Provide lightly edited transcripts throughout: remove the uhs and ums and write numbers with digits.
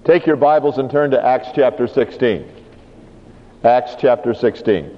Take your Bibles and turn to Acts chapter 16. Acts chapter 16.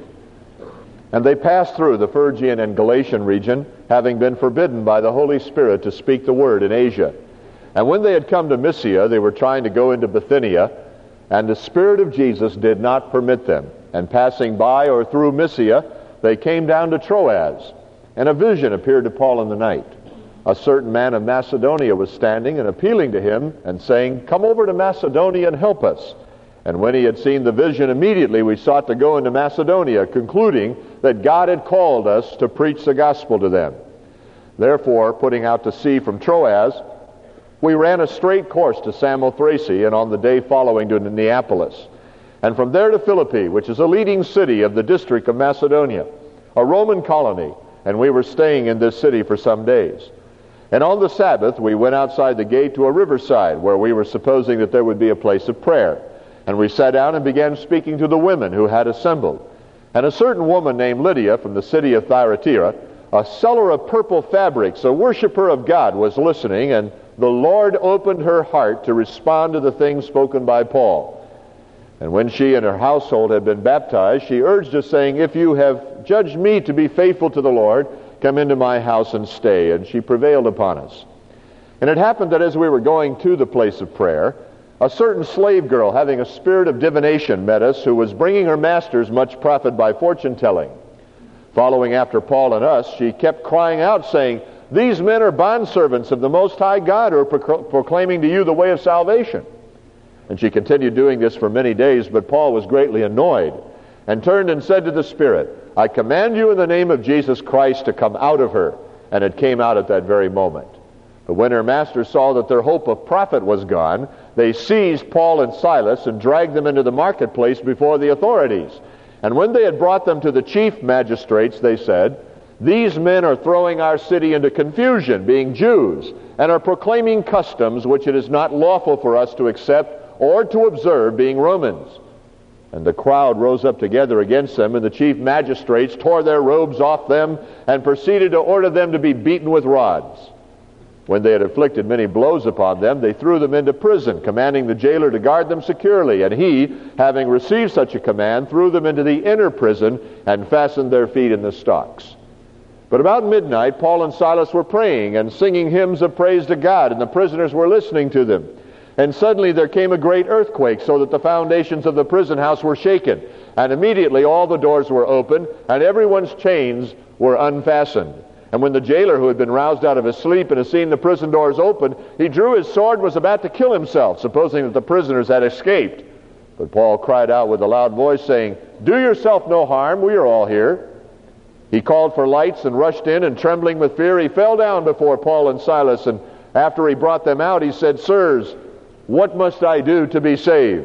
And they passed through the Phrygian and Galatian region, having been forbidden by the Holy Spirit to speak the word in Asia. And when they had come to Mysia, they were trying to go into Bithynia, and the Spirit of Jesus did not permit them. And passing by or through Mysia, they came down to Troas. And a vision appeared to Paul in the night. A certain man of Macedonia was standing and appealing to him and saying, "Come over to Macedonia and help us." And when he had seen the vision, immediately we sought to go into Macedonia, concluding that God had called us to preach the gospel to them. Therefore, putting out to sea from Troas, we ran a straight course to Samothrace, and on the day following to Neapolis, and from there to Philippi, which is a leading city of the district of Macedonia, a Roman colony, and we were staying in this city for some days. And on the Sabbath we went outside the gate to a riverside, where we were supposing that there would be a place of prayer. And we sat down and began speaking to the women who had assembled. And a certain woman named Lydia from the city of Thyatira, a seller of purple fabrics, a worshiper of God, was listening, and the Lord opened her heart to respond to the things spoken by Paul. And when she and her household had been baptized, she urged us, saying, "If you have judged me to be faithful to the Lord, come into my house and stay." And she prevailed upon us. And it happened that as we were going to the place of prayer, a certain slave girl, having a spirit of divination, met us, who was bringing her masters much profit by fortune-telling. Following after Paul and us, she kept crying out, saying, "These men are bondservants of the Most High God, who are proclaiming to you the way of salvation." And she continued doing this for many days, but Paul was greatly annoyed, and turned and said to the Spirit, "I command you in the name of Jesus Christ to come out of her." And it came out at that very moment. But when her masters saw that their hope of profit was gone, they seized Paul and Silas and dragged them into the marketplace before the authorities. And when they had brought them to the chief magistrates, they said, "These men are throwing our city into confusion, being Jews, and are proclaiming customs which it is not lawful for us to accept or to observe, being Romans." And the crowd rose up together against them, and the chief magistrates tore their robes off them and proceeded to order them to be beaten with rods. When they had inflicted many blows upon them, they threw them into prison, commanding the jailer to guard them securely. And he, having received such a command, threw them into the inner prison and fastened their feet in the stocks. But about midnight, Paul and Silas were praying and singing hymns of praise to God, and the prisoners were listening to them. And suddenly there came a great earthquake, so that the foundations of the prison house were shaken. And immediately all the doors were opened, and everyone's chains were unfastened. And when the jailer, who had been roused out of his sleep and had seen the prison doors open, he drew his sword and was about to kill himself, supposing that the prisoners had escaped. But Paul cried out with a loud voice, saying, "Do yourself no harm, we are all here." He called for lights and rushed in, and trembling with fear, he fell down before Paul and Silas. And after he brought them out, he said, "Sirs, what must I do to be saved?"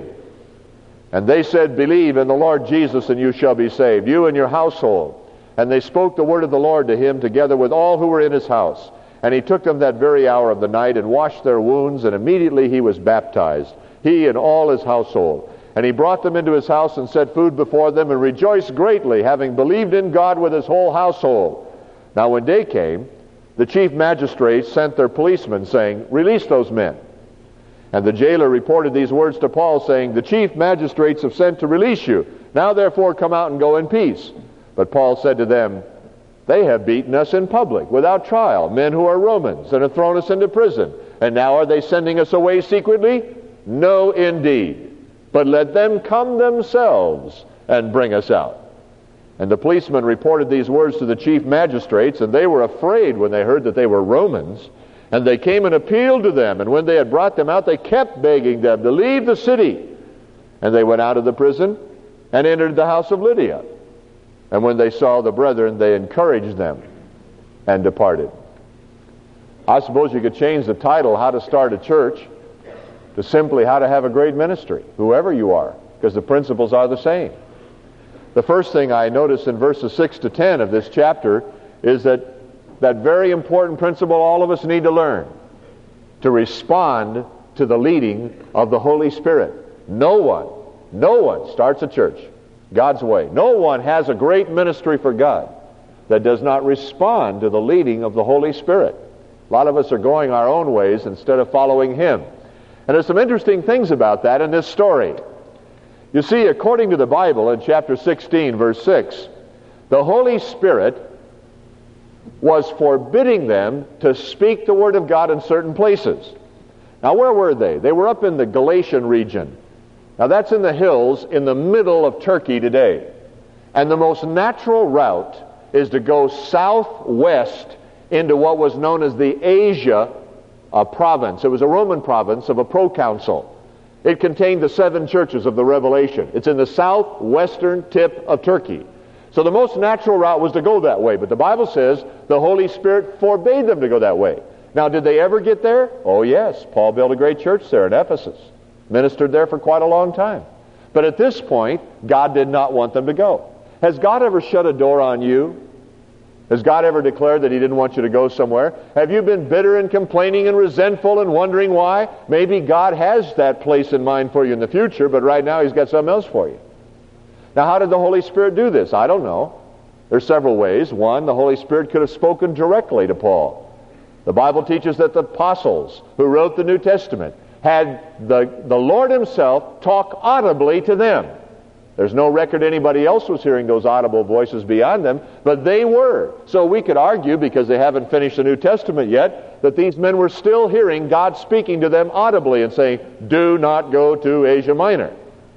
And they said, "Believe in the Lord Jesus, and you shall be saved, you and your household." And they spoke the word of the Lord to him, together with all who were in his house. And he took them that very hour of the night, and washed their wounds, and immediately he was baptized, he and all his household. And he brought them into his house, and set food before them, and rejoiced greatly, having believed in God with his whole household. Now when day came, the chief magistrates sent their policemen, saying, "Release those men." And the jailer reported these words to Paul, saying, "The chief magistrates have sent to release you. Now therefore come out and go in peace." But Paul said to them, "They have beaten us in public, without trial, men who are Romans, and have thrown us into prison. And now are they sending us away secretly? No, indeed. But let them come themselves and bring us out." And the policemen reported these words to the chief magistrates, and they were afraid when they heard that they were Romans. And they came and appealed to them, and when they had brought them out, they kept begging them to leave the city. And they went out of the prison and entered the house of Lydia. And when they saw the brethren, they encouraged them and departed. I suppose you could change the title, "How to Start a Church," to simply "How to Have a Great Ministry," whoever you are, because the principles are the same. The first thing I notice in verses 6 to 10 of this chapter is that very important principle all of us need to learn: to respond to the leading of the Holy Spirit. No one starts a church God's way. No one has a great ministry for God that does not respond to the leading of the Holy Spirit. A lot of us are going our own ways instead of following Him. And there's some interesting things about that in this story. You see, according to the Bible, in chapter 16, verse 6, the Holy Spirit was forbidding them to speak the Word of God in certain places. Now, where were they? They were up in the Galatian region. Now, that's in the hills in the middle of Turkey today. And the most natural route is to go southwest into what was known as the Asia province. It was a Roman province of a proconsul. It contained the 7 churches of the Revelation. It's in the southwestern tip of Turkey. So the most natural route was to go that way. But the Bible says the Holy Spirit forbade them to go that way. Now, did they ever get there? Oh, yes. Paul built a great church there in Ephesus. Ministered there for quite a long time. But at this point, God did not want them to go. Has God ever shut a door on you? Has God ever declared that He didn't want you to go somewhere? Have you been bitter and complaining and resentful and wondering why? Maybe God has that place in mind for you in the future, but right now He's got something else for you. Now, how did the Holy Spirit do this? I don't know. There's several ways. One, the Holy Spirit could have spoken directly to Paul. The Bible teaches that the apostles who wrote the New Testament had the Lord Himself talk audibly to them. There's no record anybody else was hearing those audible voices beyond them, but they were. So we could argue, because they haven't finished the New Testament yet, that these men were still hearing God speaking to them audibly and saying, do not go to Asia Minor.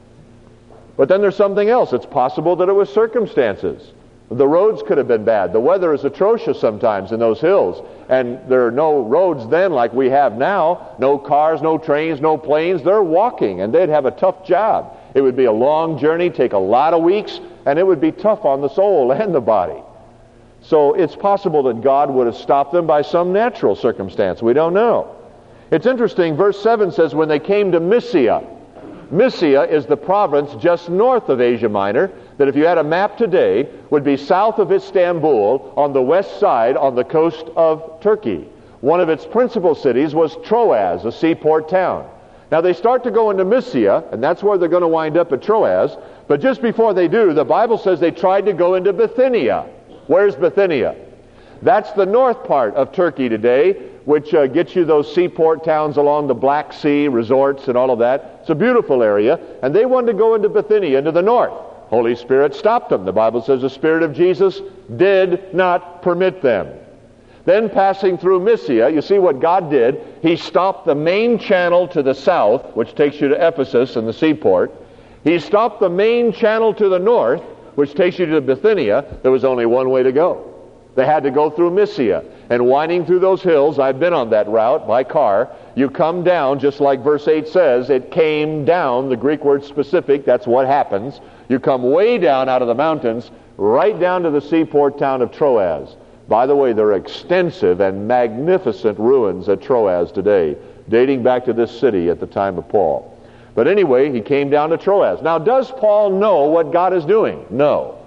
But then there's something else. It's possible that it was circumstances. The roads could have been bad. The weather is atrocious sometimes in those hills. And there are no roads then like we have now. No cars, no trains, no planes. They're walking, and they'd have a tough job. It would be a long journey, take a lot of weeks, and it would be tough on the soul and the body. So it's possible that God would have stopped them by some natural circumstance. We don't know. It's interesting, verse 7 says, when they came to Mysia. Mysia is the province just north of Asia Minor, that if you had a map today, would be south of Istanbul, on the west side, on the coast of Turkey. One of its principal cities was Troas, a seaport town. Now they start to go into Mysia, and that's where they're going to wind up at Troas. But just before they do, the Bible says they tried to go into Bithynia. Where's Bithynia? That's the north part of Turkey today, which gets you those seaport towns along the Black Sea, resorts and all of that. It's a beautiful area. And they wanted to go into Bithynia, into the north. Holy Spirit stopped them. The Bible says the Spirit of Jesus did not permit them. Then passing through Mysia, you see what God did. He stopped the main channel to the south, which takes you to Ephesus and the seaport. He stopped the main channel to the north, which takes you to Bithynia. There was only one way to go. They had to go through Mysia. And winding through those hills, I've been on that route by car, you come down, just like verse 8 says, it came down, the Greek word specific, that's what happens. You come way down out of the mountains, right down to the seaport town of Troas. By the way, there are extensive and magnificent ruins at Troas today, dating back to this city at the time of Paul. But anyway, he came down to Troas. Now, does Paul know what God is doing? No.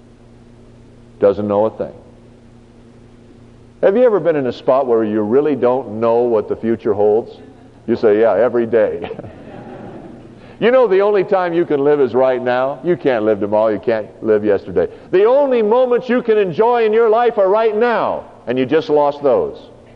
Doesn't know a thing. Have you ever been in a spot where you really don't know what the future holds? You say, yeah, every day. You know the only time you can live is right now. You can't live tomorrow. You can't live yesterday. The only moments you can enjoy in your life are right now, and you just lost those.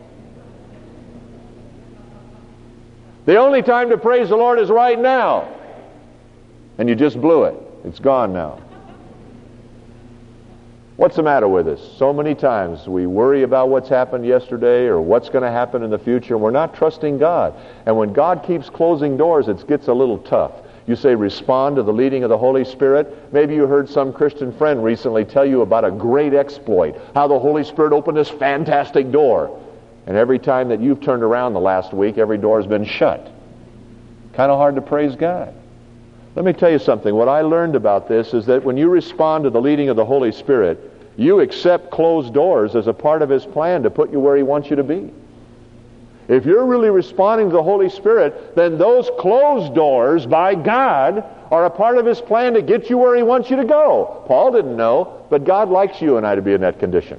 The only time to praise the Lord is right now, and you just blew it. It's gone now. What's the matter with us? So many times we worry about what's happened yesterday or what's going to happen in the future, and we're not trusting God. And when God keeps closing doors, it gets a little tough. You say, respond to the leading of the Holy Spirit. Maybe you heard some Christian friend recently tell you about a great exploit, how the Holy Spirit opened this fantastic door. And every time that you've turned around the last week, every door has been shut. Kind of hard to praise God. Let me tell you something. What I learned about this is that when you respond to the leading of the Holy Spirit, you accept closed doors as a part of His plan to put you where He wants you to be. If you're really responding to the Holy Spirit, then those closed doors by God are a part of His plan to get you where He wants you to go. Paul didn't know, but God likes you and I to be in that condition.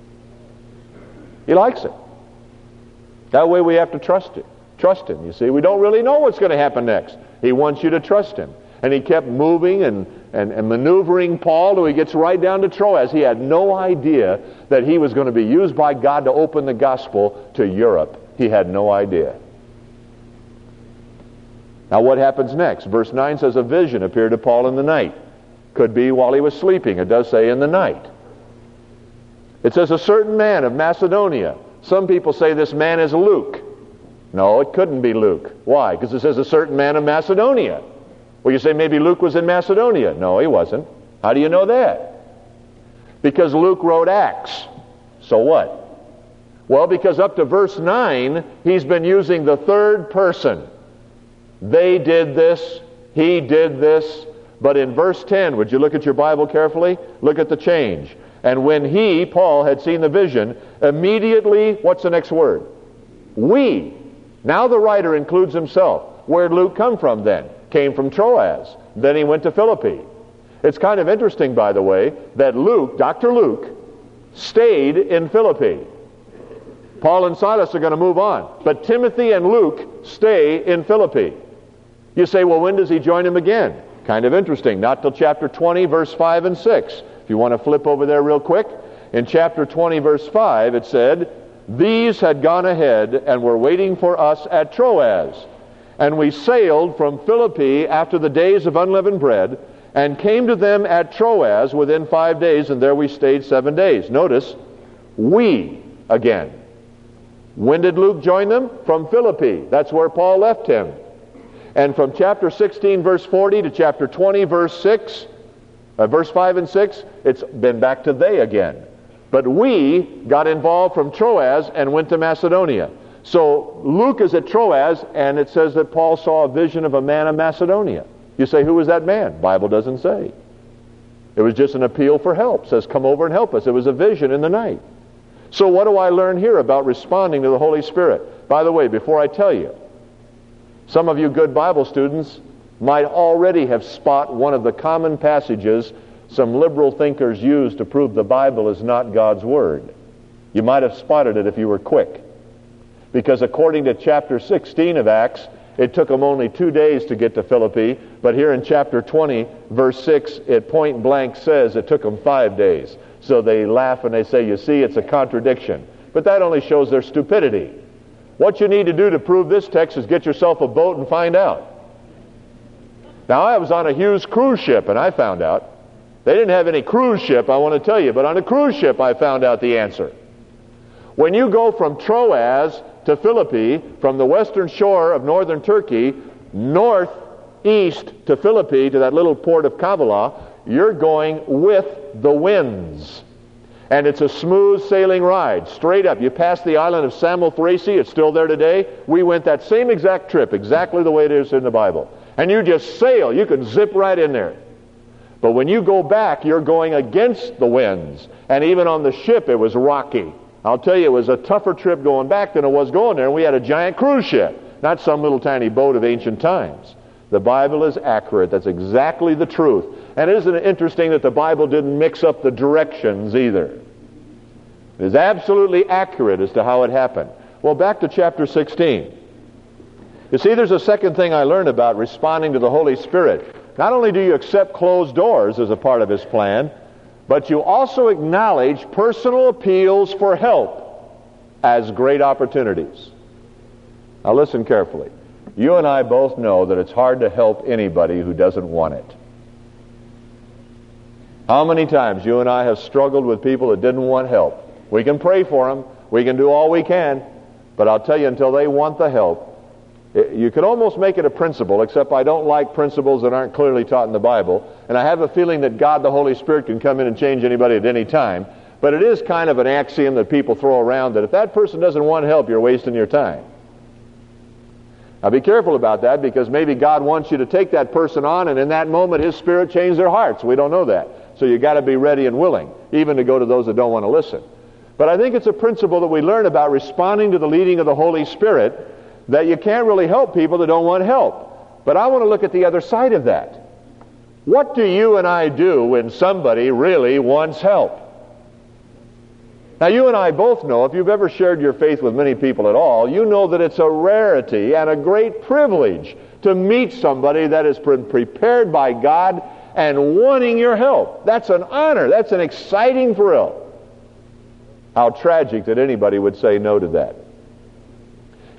He likes it. That way we have to trust Him. Trust Him, you see. We don't really know what's going to happen next. He wants you to trust Him. And he kept moving and maneuvering Paul till he gets right down to Troas. He had no idea that he was going to be used by God to open the gospel to Europe. He had no idea. Now what happens next? Verse 9 says a vision appeared to Paul in the night. Could be while he was sleeping. It does say in the night. It says a certain man of Macedonia. Some people say this man is Luke. No, it couldn't be Luke. Why? Because it says a certain man of Macedonia. Well, you say maybe Luke was in Macedonia. No, he wasn't. How do you know that? Because Luke wrote Acts. So what? Well, because up to verse 9, he's been using the third person. They did this, he did this. But in verse 10, would you look at your Bible carefully? Look at the change. And when he, Paul, had seen the vision, immediately, what's the next word? We. Now the writer includes himself. Where'd Luke come from then? Came from Troas. Then he went to Philippi. It's kind of interesting, by the way, that Luke, Dr. Luke, stayed in Philippi. Paul and Silas are going to move on. But Timothy and Luke stay in Philippi. You say, well, when does he join him again? Kind of interesting. Not till chapter 20, verse 5 and 6. If you want to flip over there real quick. In chapter 20, verse 5, it said, these had gone ahead and were waiting for us at Troas. And we sailed from Philippi after the days of unleavened bread, and came to them at Troas within 5 days, and there we stayed 7 days. Notice, we again. When did Luke join them? From Philippi. That's where Paul left him. And from chapter 16, verse 40 to chapter 20, verse 5 and 6, it's been back to they again. But we got involved from Troas and went to Macedonia. So Luke is at Troas, and it says that Paul saw a vision of a man of Macedonia. You say, who was that man? Bible doesn't say. It was just an appeal for help. It says, come over and help us. It was a vision in the night. So what do I learn here about responding to the Holy Spirit? By the way, before I tell you, some of you good Bible students might already have spot one of the common passages some liberal thinkers use to prove the Bible is not God's Word. You might have spotted it if you were quick. Because according to chapter 16 of Acts, it took them only 2 days to get to Philippi, but here in chapter 20, verse 6, it point blank says it took them 5 days. So they laugh and they say, you see, it's a contradiction. But that only shows their stupidity. What you need to do to prove this text is get yourself a boat and find out. Now, I was on a Hughes cruise ship, and I found out. They didn't have any cruise ship, I want to tell you, but on a cruise ship I found out the answer. When you go from Troas to Philippi, from the western shore of northern Turkey, northeast to Philippi, to that little port of Kavala, you're going with the winds. And it's a smooth sailing ride, straight up. You pass the island of Samothrace, it's still there today. We went that same exact trip, exactly the way it is in the Bible. And you just sail, you can zip right in there. But when you go back, you're going against the winds. And even on the ship, it was rocky. I'll tell you, it was a tougher trip going back than it was going there. And we had a giant cruise ship, not some little tiny boat of ancient times. The Bible is accurate. That's exactly the truth. And isn't it interesting that the Bible didn't mix up the directions either? It is absolutely accurate as to how it happened. Well, back to chapter 16. You see, there's a second thing I learned about responding to the Holy Spirit. Not only do you accept closed doors as a part of His plan, but you also acknowledge personal appeals for help as great opportunities. Now listen carefully. You and I both know that it's hard to help anybody who doesn't want it. How many times you and I have struggled with people that didn't want help? We can pray for them. We can do all we can. But I'll tell you, until they want the help, you could almost make it a principle, except I don't like principles that aren't clearly taught in the Bible. And I have a feeling that God, the Holy Spirit, can come in and change anybody at any time. But it is kind of an axiom that people throw around that if that person doesn't want help, you're wasting your time. Now be careful about that, because maybe God wants you to take that person on, and in that moment His Spirit changed their hearts. We don't know that. So you got to be ready and willing, even to go to those that don't want to listen. But I think it's a principle that we learn about responding to the leading of the Holy Spirit, that you can't really help people that don't want help. But I want to look at the other side of that. What do you and I do when somebody really wants help? Now, you and I both know, if you've ever shared your faith with many people at all, you know that it's a rarity and a great privilege to meet somebody that has been prepared by God and wanting your help. That's an honor. That's an exciting thrill. How tragic that anybody would say no to that.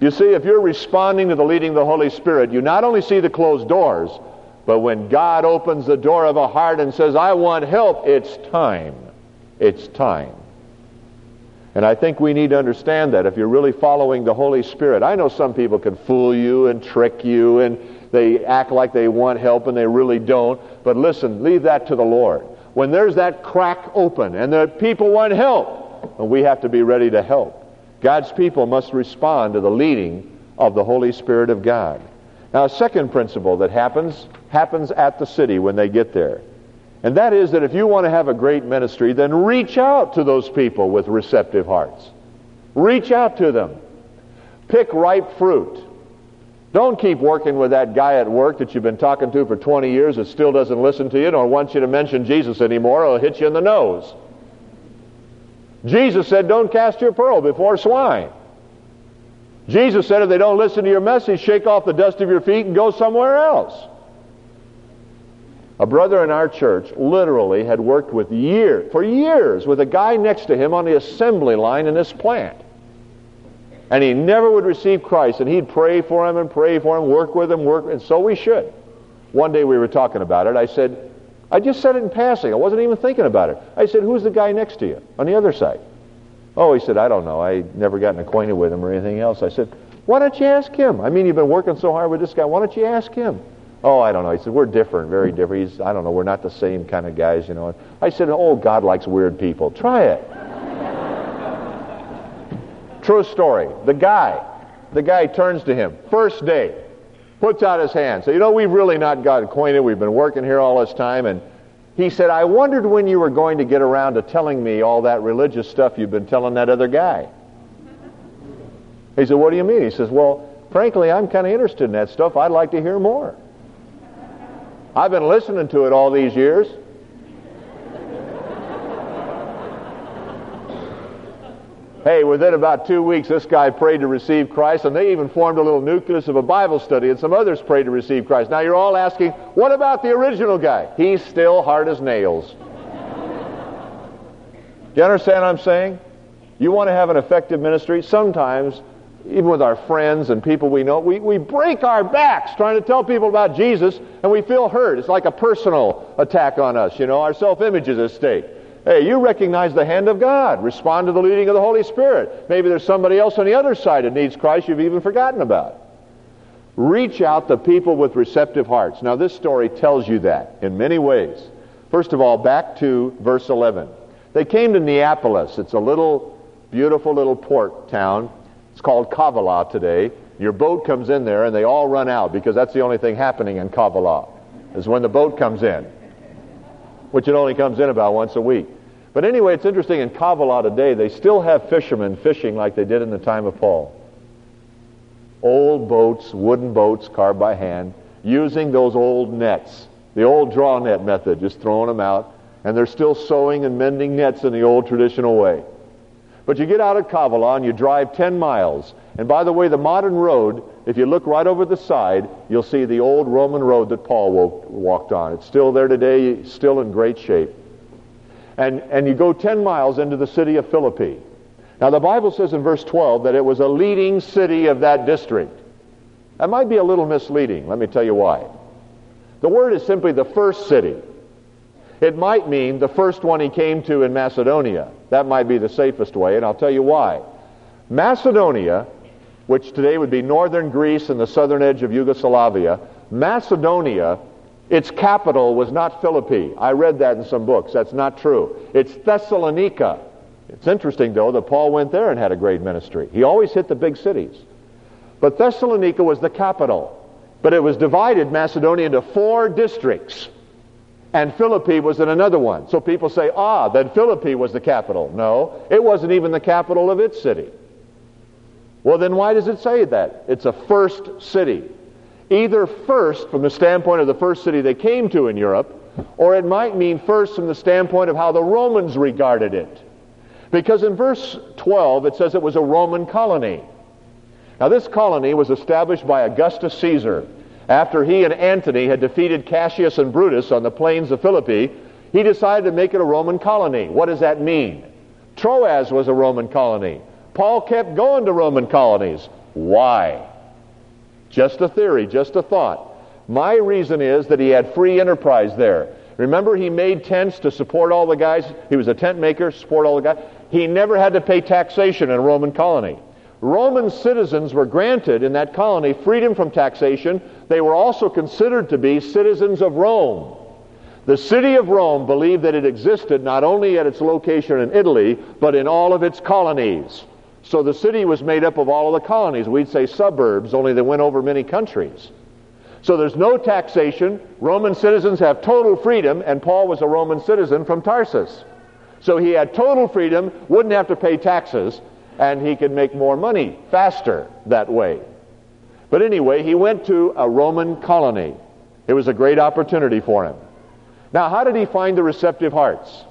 You see, if you're responding to the leading of the Holy Spirit, you not only see the closed doors, but when God opens the door of a heart and says, I want help, it's time. It's time. And I think we need to understand that if you're really following the Holy Spirit. I know some people can fool you and trick you, and they act like they want help and they really don't. But listen, leave that to the Lord. When there's that crack open and the people want help, and we have to be ready to help. God's people must respond to the leading of the Holy Spirit of God. Now, a second principle that happens at the city when they get there. And that is that if you want to have a great ministry, then reach out to those people with receptive hearts. Reach out to them. Pick ripe fruit. Don't keep working with that guy at work that you've been talking to for 20 years that still doesn't listen to you nor wants you to mention Jesus anymore, or he'll hit you in the nose. Jesus said, don't cast your pearl before swine. Jesus said, if they don't listen to your message, shake off the dust of your feet and go somewhere else. A brother in our church literally had worked for years with a guy next to him on the assembly line in this plant. And he never would receive Christ, and he'd pray for him, work with him, and so we should. One day we were talking about it. I just said it in passing. I wasn't even thinking about it. I said, who's the guy next to you on the other side? Oh, he said, I don't know. I never gotten acquainted with him or anything else. I said, why don't you ask him? I mean, you've been working so hard with this guy. Why don't you ask him? Oh, I don't know. He said, we're different, very different. I don't know. We're not the same kind of guys, you know. I said, oh, God likes weird people. Try it. True story. The guy turns to him. First day. Puts out his hand. So, you know, we've really not got acquainted. We've been working here all this time. And he said, I wondered when you were going to get around to telling me all that religious stuff you've been telling that other guy. He said, what do you mean? He says, well, frankly, I'm kind of interested in that stuff. I'd like to hear more. I've been listening to it all these years. Hey, within about 2 weeks, this guy prayed to receive Christ, and they even formed a little nucleus of a Bible study, and some others prayed to receive Christ. Now you're all asking, what about the original guy? He's still hard as nails. Do you understand what I'm saying? You want to have an effective ministry? Sometimes, even with our friends and people we know, we break our backs trying to tell people about Jesus, and we feel hurt. It's like a personal attack on us, you know. Our self-image is at stake. Hey, you recognize the hand of God. Respond to the leading of the Holy Spirit. Maybe there's somebody else on the other side that needs Christ you've even forgotten about. Reach out to people with receptive hearts. Now, this story tells you that in many ways. First of all, back to verse 11. They came to Neapolis. It's a little, beautiful little port town. It's called Kavala today. Your boat comes in there, and they all run out because that's the only thing happening in Kavala, is when the boat comes in, which it only comes in about once a week. But anyway, it's interesting, in Kavala today, they still have fishermen fishing like they did in the time of Paul. Old boats, wooden boats carved by hand, using those old nets, the old draw net method, just throwing them out, and they're still sewing and mending nets in the old traditional way. But you get out of Kavala and you drive 10 miles, and by the way, the modern road, if you look right over the side, you'll see the old Roman road that Paul walked on. It's still there today, still in great shape. And you go 10 miles into the city of Philippi. Now the Bible says in verse 12 that it was a leading city of that district. That might be a little misleading. Let me tell you why. The word is simply the first city. It might mean the first one he came to in Macedonia. That might be the safest way, and I'll tell you why. Macedonia, which today would be northern Greece and the southern edge of Yugoslavia, Macedonia, its capital was not Philippi. I read that in some books. That's not true. It's Thessalonica. It's interesting, though, that Paul went there and had a great ministry. He always hit the big cities. But Thessalonica was the capital. But it was divided, Macedonia, into 4 districts. And Philippi was in another one. So people say, then Philippi was the capital. No, it wasn't even the capital of its city. Well, then why does it say that? It's a first city. Either first from the standpoint of the first city they came to in Europe, or it might mean first from the standpoint of how the Romans regarded it. Because in verse 12 it says it was a Roman colony. Now this colony was established by Augustus Caesar. After he and Antony had defeated Cassius and Brutus on the plains of Philippi, he decided to make it a Roman colony. What does that mean? Troas was a Roman colony. Paul kept going to Roman colonies. Why? Just a theory, just a thought. My reason is that he had free enterprise there. Remember, he made tents to support all the guys. He was a tent maker, support all the guys. He never had to pay taxation in a Roman colony. Roman citizens were granted in that colony freedom from taxation. They were also considered to be citizens of Rome. The city of Rome believed that it existed not only at its location in Italy, but in all of its colonies. So the city was made up of all of the colonies. We'd say suburbs, only they went over many countries. So there's no taxation. Roman citizens have total freedom, and Paul was a Roman citizen from Tarsus. So he had total freedom, wouldn't have to pay taxes, and he could make more money faster that way. But anyway, he went to a Roman colony. It was a great opportunity for him. Now, how did he find the receptive hearts?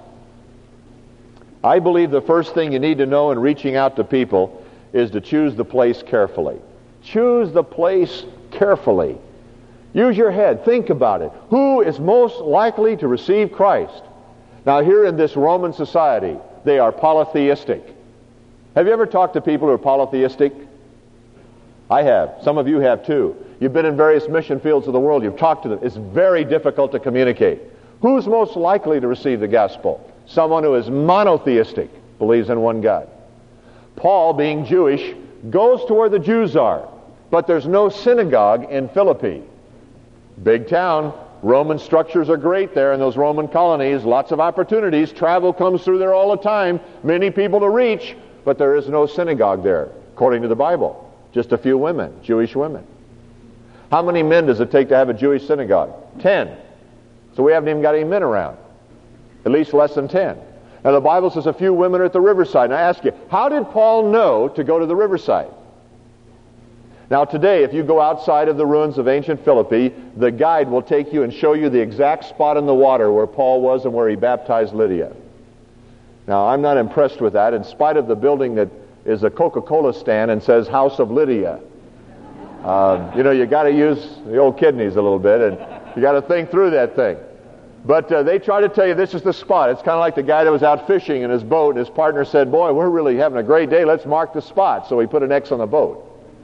I believe the first thing you need to know in reaching out to people is to choose the place carefully. Choose the place carefully. Use your head. Think about it. Who is most likely to receive Christ? Now, here in this Roman society, they are polytheistic. Have you ever talked to people who are polytheistic? I have. Some of you have too. You've been in various mission fields of the world. You've talked to them. It's very difficult to communicate. Who's most likely to receive the gospel? Someone who is monotheistic, believes in one God. Paul, being Jewish, goes to where the Jews are, but there's no synagogue in Philippi. Big town. Roman structures are great there in those Roman colonies. Lots of opportunities. Travel comes through there all the time. Many people to reach, but there is no synagogue there, according to the Bible. Just a few women, Jewish women. How many men does it take to have a Jewish synagogue? 10. So we haven't even got any men around. At least less than 10. Now the Bible says a few women are at the riverside. And I ask you, how did Paul know to go to the riverside? Now today, if you go outside of the ruins of ancient Philippi, the guide will take you and show you the exact spot in the water where Paul was and where he baptized Lydia. Now I'm not impressed with that, in spite of the building that is a Coca-Cola stand and says House of Lydia. You got to use the old kidneys a little bit, and you got to think through that thing. But they try to tell you this is the spot. It's kind of like the guy that was out fishing in his boat, and his partner said, "Boy, we're really having a great day. Let's mark the spot." So he put an X on the boat.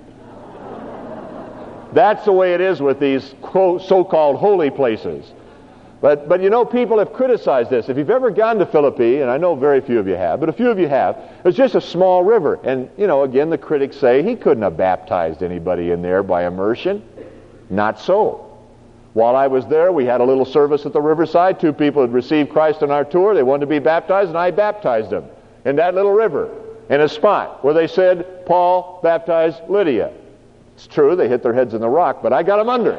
That's the way it is with these so-called holy places. But people have criticized this. If you've ever gone to Philippi, and I know very few of you have, but a few of you have, it's just a small river. And, again, the critics say he couldn't have baptized anybody in there by immersion. Not so. While I was there, we had a little service at the riverside. 2 people had received Christ on our tour. They wanted to be baptized, and I baptized them in that little river, in a spot where they said, Paul baptized Lydia. It's true, they hit their heads in the rock, but I got them under.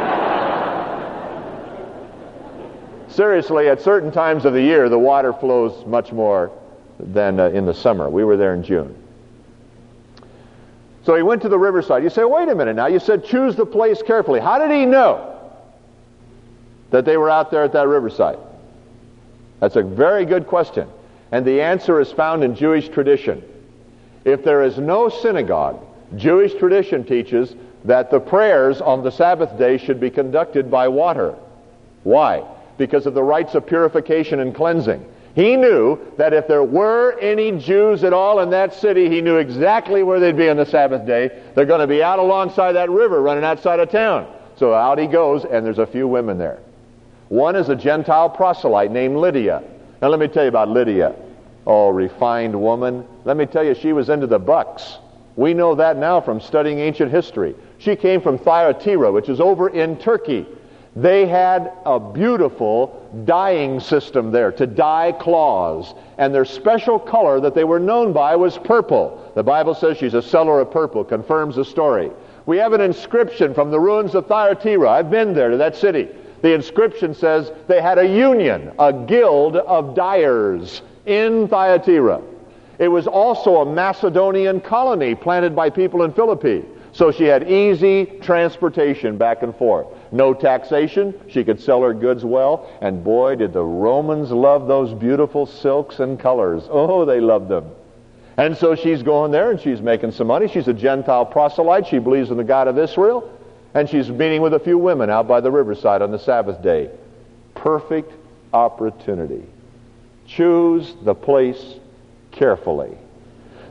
Seriously, at certain times of the year, the water flows much more than in the summer. We were there in June. So he went to the riverside. You say, wait a minute now, you said choose the place carefully. How did he know that they were out there at that riverside? That's a very good question. And the answer is found in Jewish tradition. If there is no synagogue, Jewish tradition teaches that the prayers on the Sabbath day should be conducted by water. Why? Because of the rites of purification and cleansing. He knew that if there were any Jews at all in that city, he knew exactly where they'd be on the Sabbath day. They're going to be out alongside that river running outside of town. So out he goes, and there's a few women there. One is a Gentile proselyte named Lydia. Now let me tell you about Lydia. Oh, refined woman. Let me tell you, she was into the bucks. We know that now from studying ancient history. She came from Thyatira, which is over in Turkey. They had a beautiful dyeing system there to dye cloths. And their special color that they were known by was purple. The Bible says she's a seller of purple, confirms the story. We have an inscription from the ruins of Thyatira. I've been there to that city. The inscription says they had a union, a guild of dyers in Thyatira. It was also a Macedonian colony planted by people in Philippi. So she had easy transportation back and forth. No taxation. She could sell her goods well. And boy, did the Romans love those beautiful silks and colors. Oh, they loved them. And so she's going there and she's making some money. She's a Gentile proselyte. She believes in the God of Israel. And she's meeting with a few women out by the riverside on the Sabbath day. Perfect opportunity. Choose the place carefully.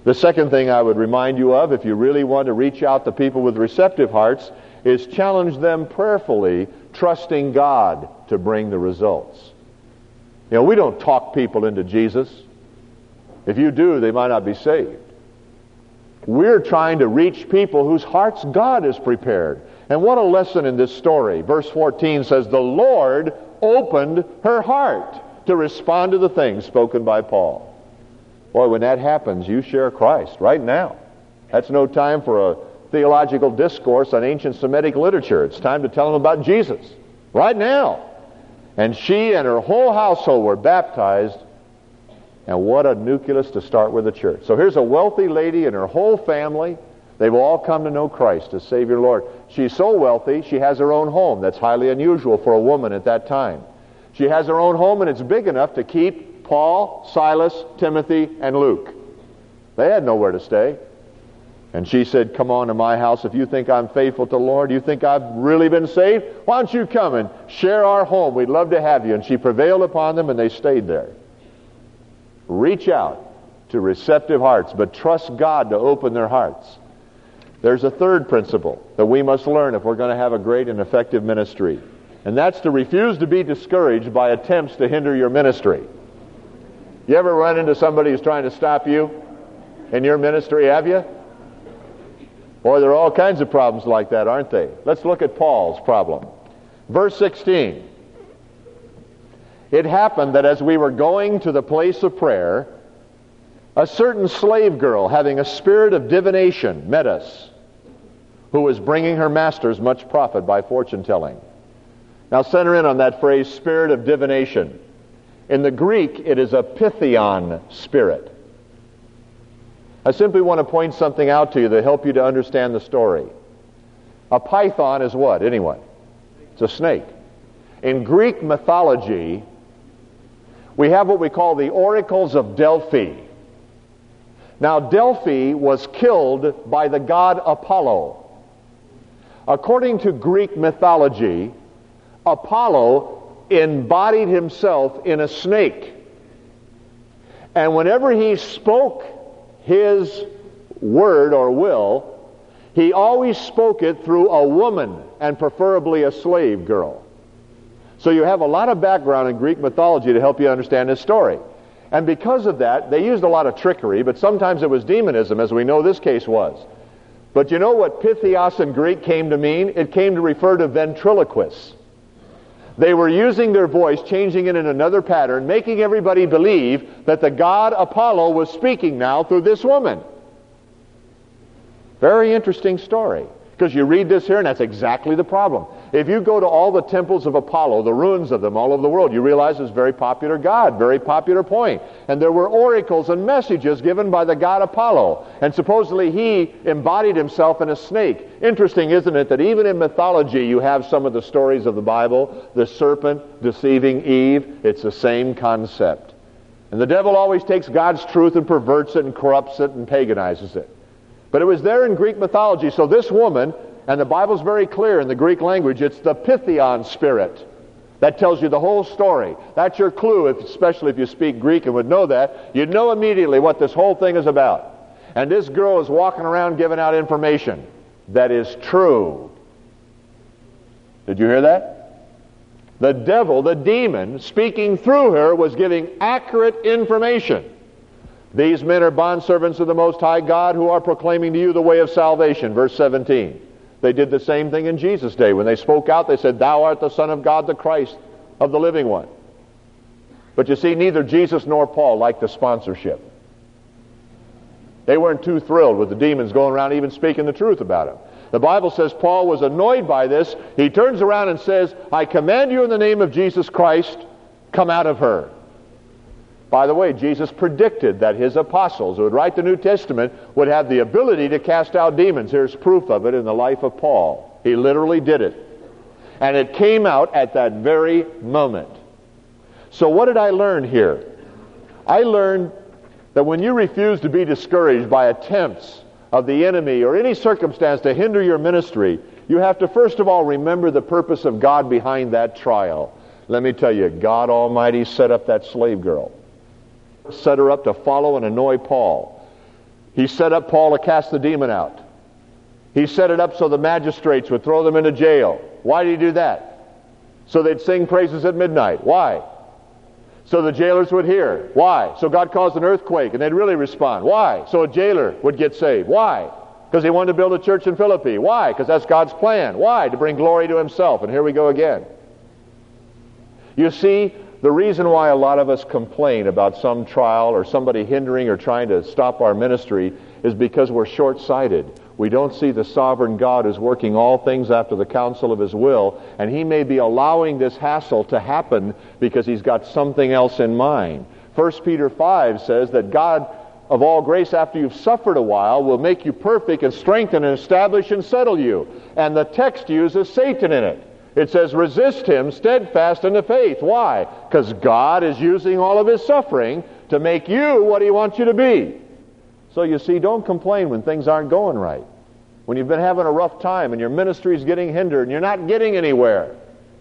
The second thing I would remind you of, if you really want to reach out to people with receptive hearts, is challenge them prayerfully, trusting God to bring the results. You know, we don't talk people into Jesus. If you do, they might not be saved. We're trying to reach people whose hearts God has prepared. And what a lesson in this story. Verse 14 says, the Lord opened her heart to respond to the things spoken by Paul. Boy, when that happens, you share Christ right now. That's no time for a theological discourse on ancient Semitic literature. It's time to tell them about Jesus right now. And she and her whole household were baptized. And what a nucleus to start with the church. So here's a wealthy lady and her whole family. They've all come to know Christ as Savior Lord. She's so wealthy, she has her own home. That's highly unusual for a woman at that time. She has her own home, and it's big enough to keep Paul, Silas, Timothy, and Luke. They had nowhere to stay. And she said, come on to my house. If you think I'm faithful to the Lord, you think I've really been saved, why don't you come and share our home? We'd love to have you. And she prevailed upon them, and they stayed there. Reach out to receptive hearts, but trust God to open their hearts. There's a third principle that we must learn if we're going to have a great and effective ministry. And that's to refuse to be discouraged by attempts to hinder your ministry. You ever run into somebody who's trying to stop you in your ministry, have you? Boy, there are all kinds of problems like that, aren't they? Let's look at Paul's problem. Verse 16. It happened that as we were going to the place of prayer, a certain slave girl having a spirit of divination met us, who was bringing her masters much profit by fortune-telling. Now center in on that phrase, spirit of divination. In the Greek, it is a pythion spirit. I simply want to point something out to you to help you to understand the story. A python is what, anyway? It's a snake. In Greek mythology, we have what we call the oracles of Delphi. Now, Delphi was killed by the god Apollo. According to Greek mythology, Apollo embodied himself in a snake. And whenever he spoke his word or will, he always spoke it through a woman, and preferably a slave girl. So you have a lot of background in Greek mythology to help you understand this story. And because of that, they used a lot of trickery, but sometimes it was demonism, as we know this case was. But you know what Pythios in Greek came to mean? It came to refer to ventriloquists. They were using their voice, changing it in another pattern, making everybody believe that the god Apollo was speaking now through this woman. Very interesting story. Because you read this here, and that's exactly the problem. If you go to all the temples of Apollo, the ruins of them all over the world, you realize it's a very popular god, very popular point. And there were oracles and messages given by the god Apollo. And supposedly he embodied himself in a snake. Interesting, isn't it, that even in mythology you have some of the stories of the Bible, the serpent deceiving Eve. It's the same concept. And the devil always takes God's truth and perverts it and corrupts it and paganizes it. But it was there in Greek mythology. So this woman, and the Bible's very clear in the Greek language, it's the Pythion spirit. That tells you the whole story. That's your clue, especially if you speak Greek and would know that. You'd know immediately what this whole thing is about. And this girl is walking around giving out information that is true. Did you hear that? The devil, the demon, speaking through her, was giving accurate information. These men are bondservants of the Most High God who are proclaiming to you the way of salvation. Verse 17. They did the same thing in Jesus' day. When they spoke out, they said, Thou art the Son of God, the Christ of the living one. But you see, neither Jesus nor Paul liked the sponsorship. They weren't too thrilled with the demons going around even speaking the truth about him. The Bible says Paul was annoyed by this. He turns around and says, I command you in the name of Jesus Christ, come out of her. By the way, Jesus predicted that his apostles who would write the New Testament would have the ability to cast out demons. Here's proof of it in the life of Paul. He literally did it. And it came out at that very moment. So what did I learn here? I learned that when you refuse to be discouraged by attempts of the enemy or any circumstance to hinder your ministry, you have to first of all remember the purpose of God behind that trial. Let me tell you, God Almighty set up that slave girl. Set her up to follow and annoy Paul. He set up Paul to cast the demon out. He set it up so the magistrates would throw them into jail. Why did he do that? So they'd sing praises at midnight. Why? So the jailers would hear. Why? So God caused an earthquake and they'd really respond. Why? So a jailer would get saved. Why? Because he wanted to build a church in Philippi. Why? Because that's God's plan. Why? To bring glory to himself. And here we go again. You see, the reason why a lot of us complain about some trial or somebody hindering or trying to stop our ministry is because we're short-sighted. We don't see the sovereign God who's working all things after the counsel of his will, and he may be allowing this hassle to happen because he's got something else in mind. 1 Peter 5 says that God of all grace, after you've suffered a while, will make you perfect and strengthen and establish and settle you. And the text uses Satan in it. It says, resist him steadfast in the faith. Why? Because God is using all of his suffering to make you what he wants you to be. So you see, don't complain when things aren't going right. When you've been having a rough time and your ministry's getting hindered and you're not getting anywhere.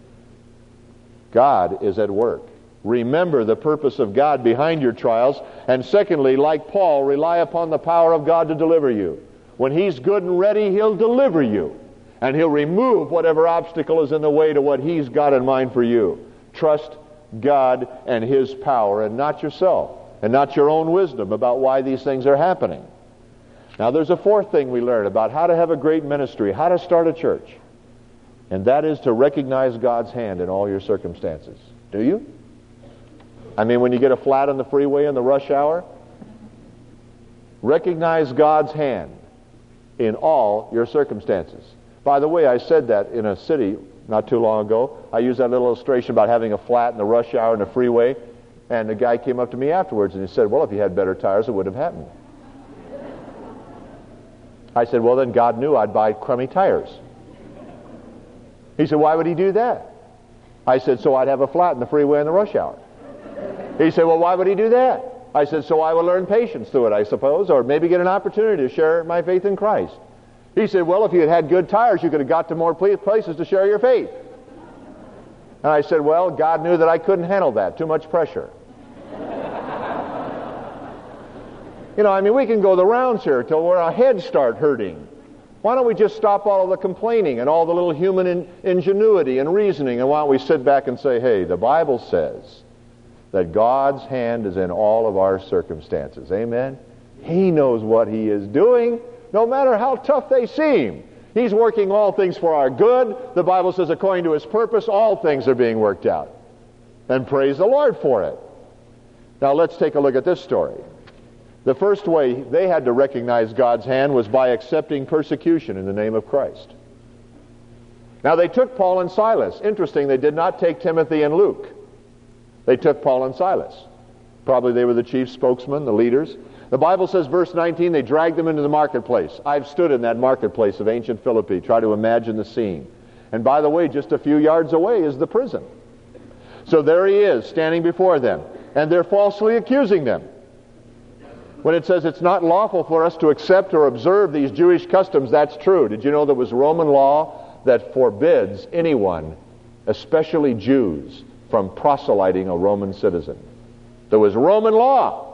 God is at work. Remember the purpose of God behind your trials. And secondly, like Paul, rely upon the power of God to deliver you. When he's good and ready, he'll deliver you. And he'll remove whatever obstacle is in the way to what he's got in mind for you. Trust God and his power and not yourself and not your own wisdom about why these things are happening. Now there's a fourth thing we learn about how to have a great ministry, how to start a church. And that is to recognize God's hand in all your circumstances. Do you? I mean, when you get a flat on the freeway in the rush hour, recognize God's hand in all your circumstances. By the way, I said that in a city not too long ago. I used that little illustration about having a flat in the rush hour in the freeway, and the guy came up to me afterwards and he said, well, if you had better tires, it wouldn't have happened. I said, well, then God knew I'd buy crummy tires. He said, why would he do that? I said, so I'd have a flat in the freeway in the rush hour. He said, well, why would he do that? I said, so I would learn patience through it, I suppose, or maybe get an opportunity to share my faith in Christ. He said, well, if you had had good tires, you could have got to more places to share your faith. And I said, well, God knew that I couldn't handle that. Too much pressure. You know, I mean, we can go the rounds here till our heads start hurting. Why don't we just stop all of the complaining and all the little human ingenuity and reasoning, and why don't we sit back and say, hey, the Bible says that God's hand is in all of our circumstances. Amen? He knows what he is doing, no matter how tough they seem. He's working all things for our good. The Bible says according to his purpose, all things are being worked out. And praise the Lord for it. Now let's take a look at this story. The first way they had to recognize God's hand was by accepting persecution in the name of Christ. Now they took Paul and Silas. Interesting, they did not take Timothy and Luke. They took Paul and Silas. Probably they were the chief spokesmen, the leaders. The Bible says, verse 19, they dragged them into the marketplace. I've stood in that marketplace of ancient Philippi. Try to imagine the scene. And by the way, just a few yards away is the prison. So there he is, standing before them. And they're falsely accusing them. When it says it's not lawful for us to accept or observe these Jewish customs, that's true. Did you know there was Roman law that forbids anyone, especially Jews, from proselyting a Roman citizen? There was Roman law.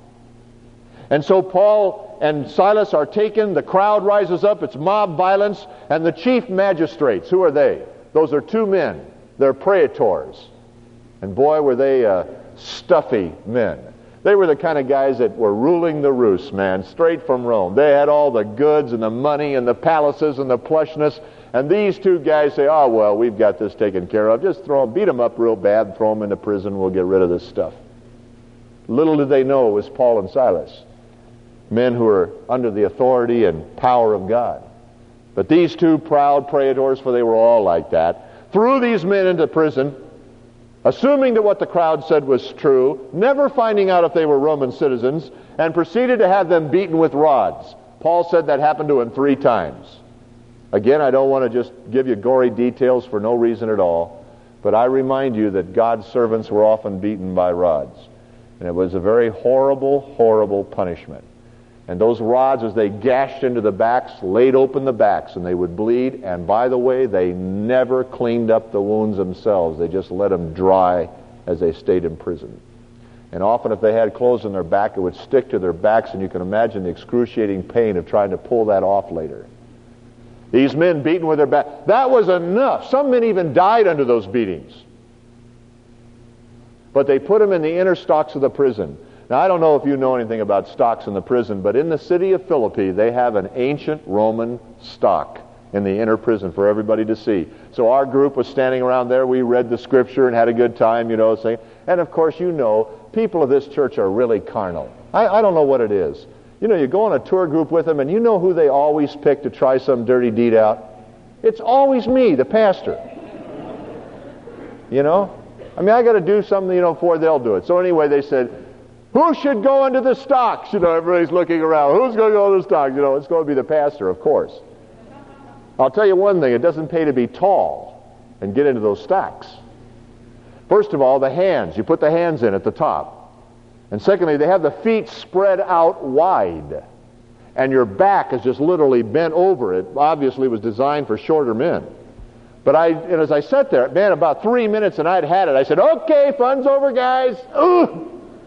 And so Paul and Silas are taken, the crowd rises up, it's mob violence, and the chief magistrates, who are they? Those are two men. They're praetors. And boy, were they stuffy men. They were the kind of guys that were ruling the roost, man, straight from Rome. They had all the goods and the money and the palaces and the plushness. And these two guys say, oh, well, we've got this taken care of. Just beat them up real bad, throw them into prison, we'll get rid of this stuff. Little did they know it was Paul and Silas, men who were under the authority and power of God. But these two proud praetors, for they were all like that, threw these men into prison, assuming that what the crowd said was true, never finding out if they were Roman citizens, and proceeded to have them beaten with rods. Paul said that happened to him 3 times. Again, I don't want to just give you gory details for no reason at all, but I remind you that God's servants were often beaten by rods. And it was a very horrible, horrible punishment. And those rods, as they gashed into the backs, laid open the backs, and they would bleed. And by the way, they never cleaned up the wounds themselves. They just let them dry as they stayed in prison. And often if they had clothes on their back, it would stick to their backs, and you can imagine the excruciating pain of trying to pull that off later. These men beaten with their back. That was enough. Some men even died under those beatings. But they put them in the inner stocks of the prison. Now, I don't know if you know anything about stocks in the prison, but in the city of Philippi, they have an ancient Roman stock in the inner prison for everybody to see. So our group was standing around there. We read the scripture and had a good time, saying, and of course, people of this church are really carnal. I don't know what it is. You go on a tour group with them, and you know who they always pick to try some dirty deed out? It's always me, the pastor. I got to do something, before they'll do it. So anyway, they said, who should go into the stocks? Everybody's looking around. Who's going to go into the stocks? It's going to be the pastor, of course. I'll tell you one thing. It doesn't pay to be tall and get into those stocks. First of all, the hands. You put the hands in at the top. And secondly, they have the feet spread out wide. And your back is just literally bent over. It obviously was designed for shorter men. But as I sat there, man, about 3 minutes and I'd had it, I said, okay, fun's over, guys. Ugh.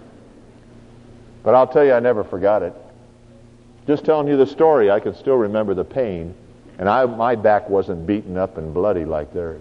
But I'll tell you, I never forgot it. Just telling you the story, I can still remember the pain. And my back wasn't beaten up and bloody like theirs.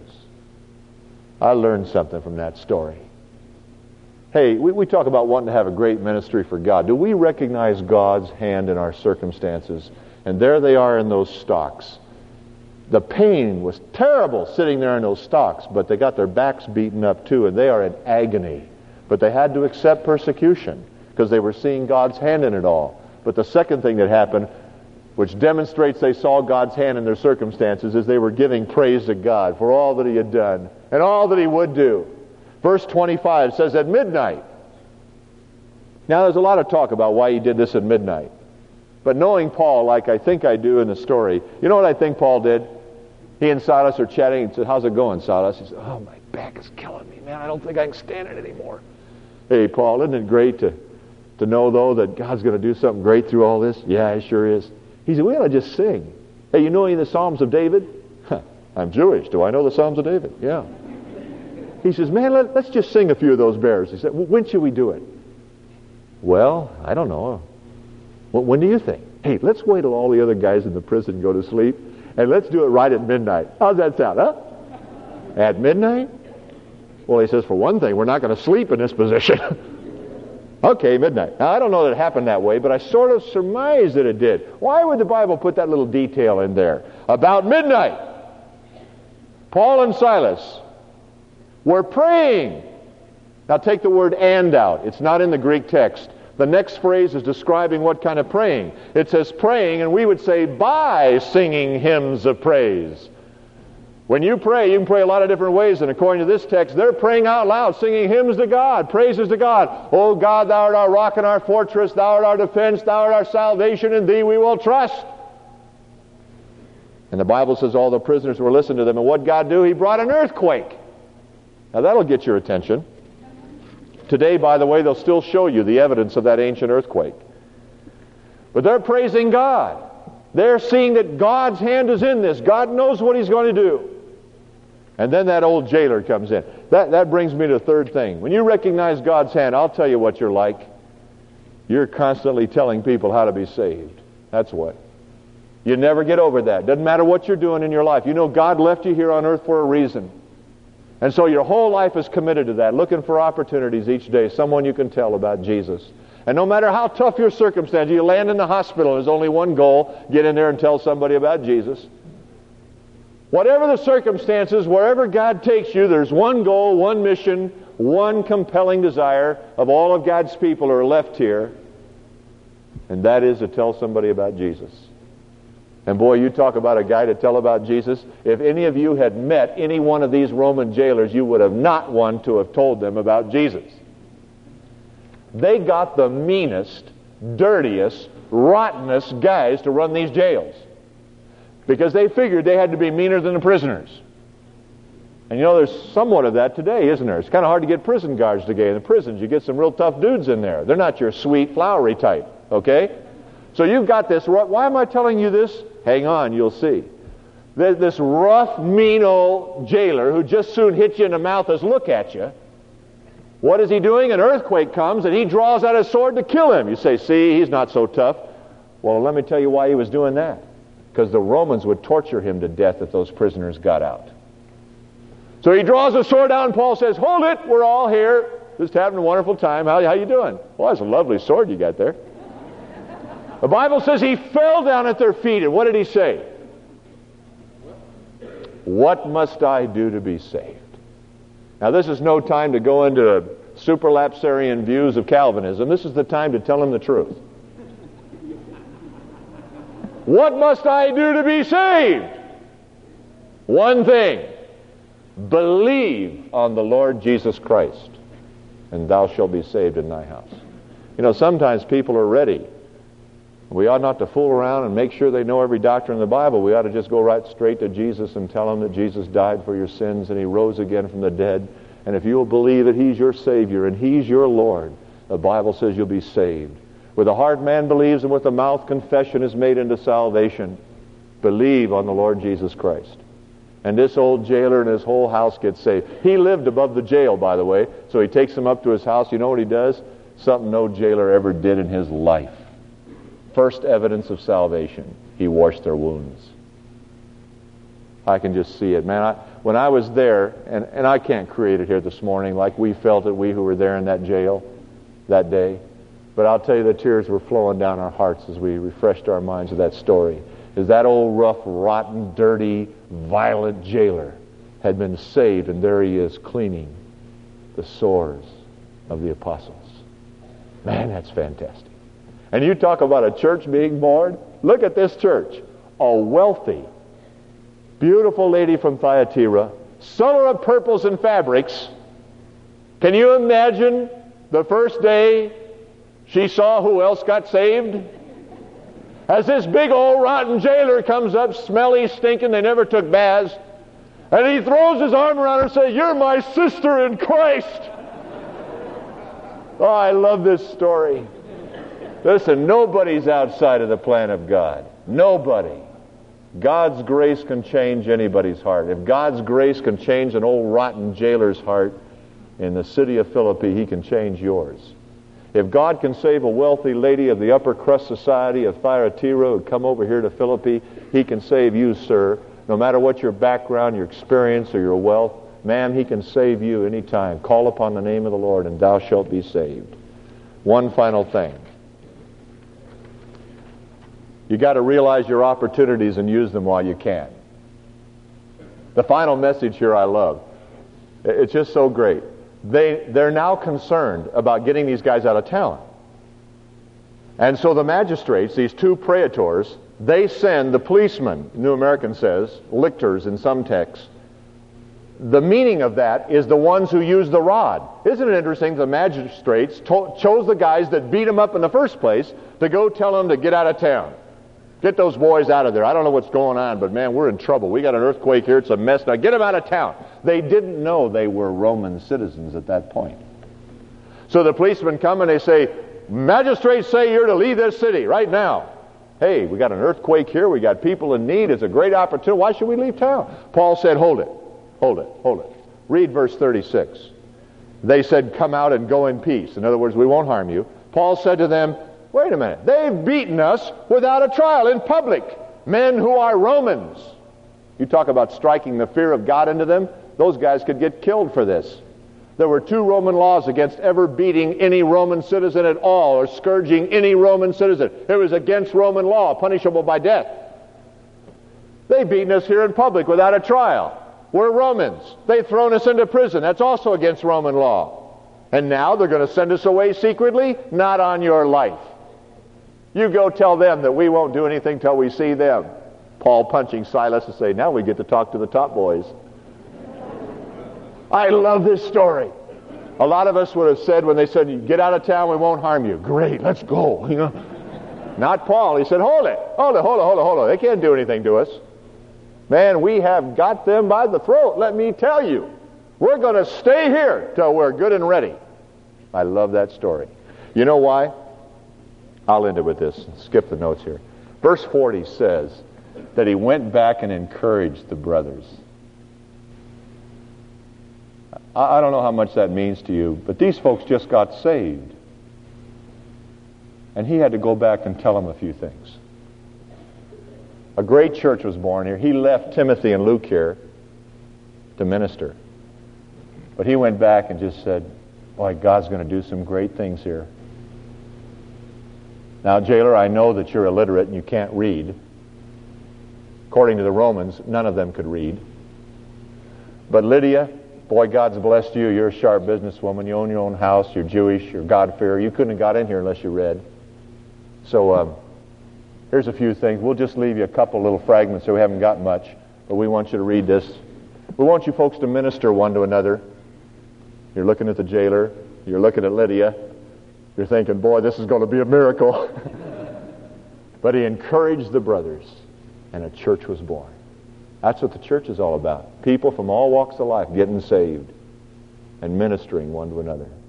I learned something from that story. Hey, we talk about wanting to have a great ministry for God. Do we recognize God's hand in our circumstances? And there they are in those stocks. The pain was terrible sitting there in those stocks, but they got their backs beaten up too, and they are in agony. But they had to accept persecution because they were seeing God's hand in it all. But the second thing that happened, which demonstrates they saw God's hand in their circumstances, is they were giving praise to God for all that He had done and all that He would do. Verse 25 says, at midnight. Now there's a lot of talk about why he did this at midnight. But knowing Paul, like I think I do in the story, you know what I think Paul did? He and Silas are chatting. He said, how's it going, Silas? He said, oh, my back is killing me, man. I don't think I can stand it anymore. Hey, Paul, isn't it great to know, though, that God's going to do something great through all this? Yeah, it sure is. He said, we ought to just sing. Hey, you know any of the Psalms of David? I'm Jewish. Do I know the Psalms of David? Yeah. He says, man, let's just sing a few of those bears. He said, when should we do it? Well, I don't know. Well, when do you think? Hey, let's wait till all the other guys in the prison go to sleep, and let's do it right at midnight. How's that sound, huh? At midnight? Well, he says, for one thing, we're not going to sleep in this position. Okay, midnight. Now, I don't know that it happened that way, but I sort of surmise that it did. Why would the Bible put that little detail in there? About midnight, Paul and Silas were praying. Now take the word "and" out. It's not in the Greek text. The next phrase is describing what kind of praying. It says praying, and we would say by singing hymns of praise. When you pray, you can pray a lot of different ways, and according to this text, they're praying out loud, singing hymns to God, praises to God. Oh God, Thou art our rock and our fortress, Thou art our defense, Thou art our salvation, in Thee we will trust. And the Bible says all the prisoners were listening to them, and what God do? He brought an earthquake. Now that'll get your attention. Today, by the way, they'll still show you the evidence of that ancient earthquake. But they're praising God. They're seeing that God's hand is in this. God knows what He's going to do. And then that old jailer comes in. That brings me to the third thing. When you recognize God's hand, I'll tell you what you're like. You're constantly telling people how to be saved. That's what. You never get over that. Doesn't matter what you're doing in your life. You know God left you here on earth for a reason. And so your whole life is committed to that, looking for opportunities each day, someone you can tell about Jesus. And no matter how tough your circumstance, you land in the hospital, there's only one goal: get in there and tell somebody about Jesus. Whatever the circumstances, wherever God takes you, there's one goal, one mission, one compelling desire of all of God's people who are left here, and that is to tell somebody about Jesus. And boy, you talk about a guy to tell about Jesus. If any of you had met any one of these Roman jailers, you would have not wanted to have told them about Jesus. They got the meanest, dirtiest, rottenest guys to run these jails, because they figured they had to be meaner than the prisoners. And you know, there's somewhat of that today, isn't there? It's kind of hard to get prison guards today. In the prisons, you get some real tough dudes in there. They're not your sweet, flowery type, okay? So you've got this. Why am I telling you this? Hang on, you'll see. There's this rough, mean old jailer who just soon hit you in the mouth as look at you. What is he doing? An earthquake comes and he draws out his sword to kill him. You say, see, he's not so tough. Well, let me tell you why he was doing that. Because the Romans would torture him to death if those prisoners got out. So he draws a sword out and Paul says, hold it, we're all here. Just having a wonderful time. How you doing? Well, that's a lovely sword you got there. The Bible says he fell down at their feet. And what did he say? What must I do to be saved? Now, this is no time to go into superlapsarian views of Calvinism. This is the time to tell him the truth. What must I do to be saved? One thing. Believe on the Lord Jesus Christ, and thou shalt be saved in thy house. You know, sometimes people are ready. We ought not to fool around and make sure they know every doctrine in the Bible. We ought to just go right straight to Jesus and tell them that Jesus died for your sins and he rose again from the dead. And if you'll believe that he's your Savior and he's your Lord, the Bible says you'll be saved. With the heart man believes, and with the mouth confession is made unto salvation. Believe on the Lord Jesus Christ. And this old jailer and his whole house gets saved. He lived above the jail, by the way, so he takes them up to his house. You know what he does? Something no jailer ever did in his life. First evidence of salvation, he washed their wounds. I can just see it. Man, when I was there, and I can't create it here this morning like we felt it, we who were there in that jail that day. But I'll tell you, the tears were flowing down our hearts as we refreshed our minds of that story. Is that old rough, rotten, dirty, violent jailer had been saved, and there he is cleaning the sores of the apostles. Man, that's fantastic. And you talk about a church being born. Look at this church. A wealthy, beautiful lady from Thyatira, seller of purples and fabrics. Can you imagine the first day she saw who else got saved? As this big old rotten jailer comes up, smelly, stinking, they never took baths, and he throws his arm around her and says, "You're my sister in Christ." Oh, I love this story. Listen, nobody's outside of the plan of God. Nobody. God's grace can change anybody's heart. If God's grace can change an old rotten jailer's heart in the city of Philippi, he can change yours. If God can save a wealthy lady of the upper crust society of Thyatira who come over here to Philippi, he can save you, sir. No matter what your background, your experience, or your wealth, ma'am, he can save you anytime. Call upon the name of the Lord and thou shalt be saved. One final thing. You got to realize your opportunities and use them while you can. The final message here I love. It's just so great. They're now concerned about getting these guys out of town. And so the magistrates, these two praetors, they send the policemen, New American says, lictors in some texts. The meaning of that is the ones who use the rod. Isn't it interesting the magistrates chose the guys that beat them up in the first place to go tell them to get out of town. Get those boys out of there. I don't know what's going on, but man, we're in trouble. We got an earthquake here. It's a mess. Now get them out of town. They didn't know they were Roman citizens at that point. So the policemen come and they say, magistrates say you're to leave this city right now. Hey, we got an earthquake here. We got people in need. It's a great opportunity. Why should we leave town? Paul said, hold it. Hold it. Hold it. Read verse 36. They said, come out and go in peace. In other words, we won't harm you. Paul said to them, wait a minute. They've beaten us without a trial in public. Men who are Romans. You talk about striking the fear of God into them. Those guys could get killed for this. There were 2 Roman laws against ever beating any Roman citizen at all or scourging any Roman citizen. It was against Roman law, punishable by death. They've beaten us here in public without a trial. We're Romans. They've thrown us into prison. That's also against Roman law. And now they're going to send us away secretly? Not on your life. You go tell them that we won't do anything till we see them. Paul punching Silas and say, now we get to talk to the top boys. I love this story. A lot of us would have said when they said, get out of town, we won't harm you. Great, let's go. You know, not Paul. He said, hold it. They can't do anything to us. Man, we have got them by the throat, let me tell you. We're going to stay here till we're good and ready. I love that story. You know why? I'll end it with this. Skip the notes here. Verse 40 says that he went back and encouraged the brothers. I don't know how much that means to you, but these folks just got saved. And he had to go back and tell them a few things. A great church was born here. He left Timothy and Luke here to minister. But he went back and just said, boy, God's going to do some great things here. Now, jailer, I know that you're illiterate and you can't read. According to the Romans, none of them could read. But Lydia, boy, God's blessed you. You're a sharp businesswoman. You own your own house. You're Jewish. You're God-fearer. You couldn't have got in here unless you read. So here's a few things. We'll just leave you a couple little fragments so we haven't got much. But we want you to read this. We want you folks to minister one to another. You're looking at the jailer. You're looking at Lydia. You're thinking, boy, this is going to be a miracle. But he encouraged the brothers, and a church was born. That's what the church is all about. People from all walks of life getting saved and ministering one to another.